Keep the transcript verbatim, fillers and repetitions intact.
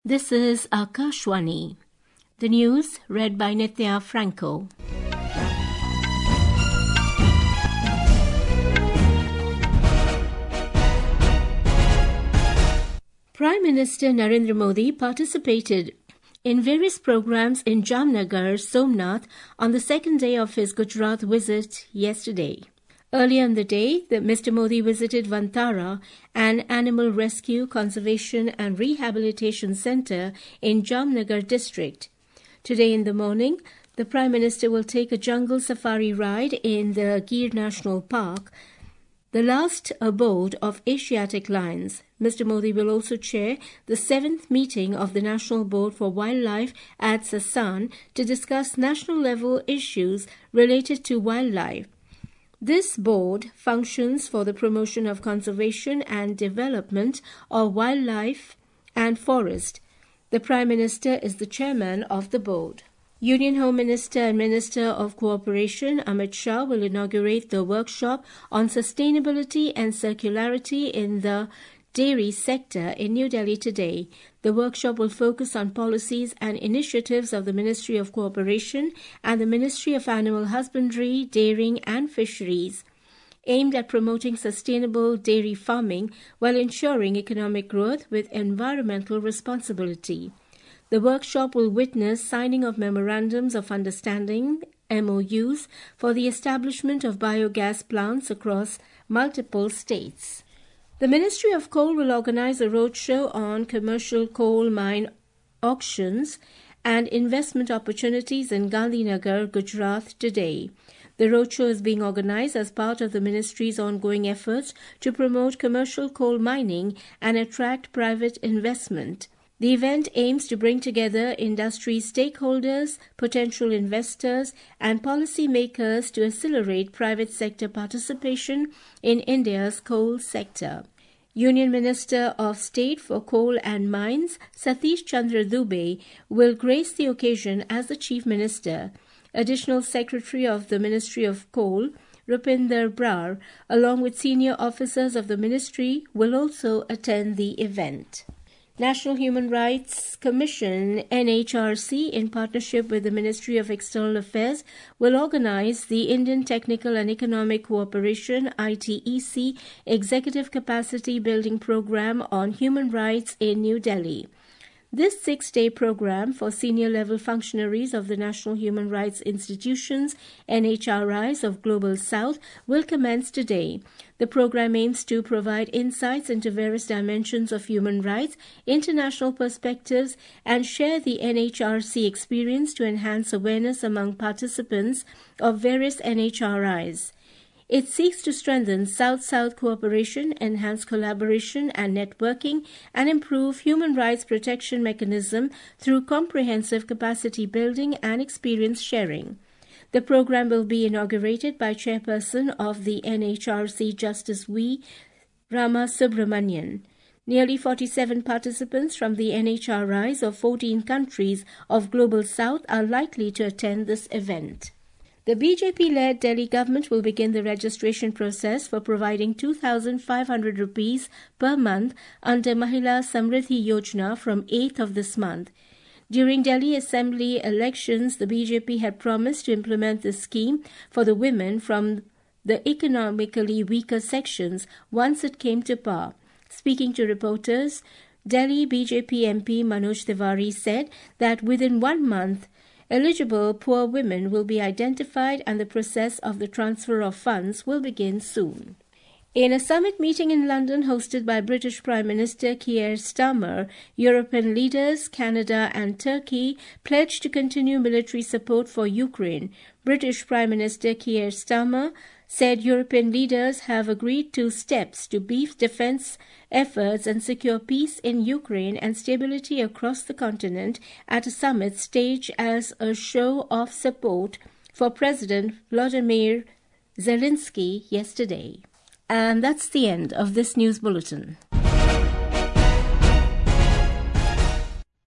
This is Akashwani. The news read by Nithya Franco. Prime Minister Narendra Modi participated in various programs in Jamnagar, Somnath on the second day of his Gujarat visit yesterday. Earlier in the day, the Mister Modi visited Vantara, an animal rescue, conservation and rehabilitation centre in Jamnagar district. Today in the morning, the Prime Minister will take a jungle safari ride in the Gir National Park, the last abode of Asiatic lions. Mister Modi will also chair the seventh meeting of the National Board for Wildlife at Sasan to discuss national-level issues related to wildlife. This board functions for the promotion of conservation and development of wildlife and forest. The Prime Minister is the chairman of the board. Union Home Minister and Minister of Cooperation Amit Shah will inaugurate the workshop on sustainability and circularity in the dairy sector in New Delhi today. The workshop will focus on policies and initiatives of the Ministry of Cooperation and the Ministry of Animal Husbandry, Dairying and Fisheries, aimed at promoting sustainable dairy farming while ensuring economic growth with environmental responsibility. The workshop will witness signing of memorandums of understanding, M O Us, for the establishment of biogas plants across multiple states. The Ministry of Coal will organize a roadshow on commercial coal mine auctions and investment opportunities in Gandhinagar, Gujarat today. The roadshow is being organized as part of the ministry's ongoing efforts to promote commercial coal mining and attract private investment. The event aims to bring together industry stakeholders, potential investors, and policy makers to accelerate private sector participation in India's coal sector. Union Minister of State for Coal and Mines, Satish Chandra Dubey, will grace the occasion as the Chief Minister. Additional Secretary of the Ministry of Coal, Rupinder Brar, along with senior officers of the ministry, will also attend the event. National Human Rights Commission, N H R C, in partnership with the Ministry of External Affairs, will organize the Indian Technical and Economic Cooperation I T E C Executive Capacity Building Program on Human Rights in New Delhi. This six-day program for senior-level functionaries of the National Human Rights Institutions, N H R Is of Global South, will commence today. The program aims to provide insights into various dimensions of human rights, international perspectives, and share the N H R C experience to enhance awareness among participants of various N H R Is. It seeks to strengthen South-South cooperation, enhance collaboration and networking, and improve human rights protection mechanism through comprehensive capacity building and experience sharing. The program will be inaugurated by Chairperson of the N H R C Justice V. Rama Subramanian. Nearly forty-seven participants from the N H R Is of fourteen countries of Global South are likely to attend this event. The B J P-led Delhi government will begin the registration process for providing two thousand five hundred rupees per month under Mahila Samriddhi Yojana from eighth of this month. During Delhi Assembly elections, the B J P had promised to implement this scheme for the women from the economically weaker sections once it came to power. Speaking to reporters, Delhi B J P M P Manoj Tiwari said that within one month, eligible poor women will be identified and the process of the transfer of funds will begin soon. In a summit meeting in London hosted by British Prime Minister Keir Starmer, European leaders, Canada and Turkey pledged to continue military support for Ukraine. British Prime Minister Keir Starmer said European leaders have agreed to steps to beef defense efforts and secure peace in Ukraine and stability across the continent at a summit staged as a show of support for President Volodymyr Zelensky yesterday. And that's the end of this news bulletin.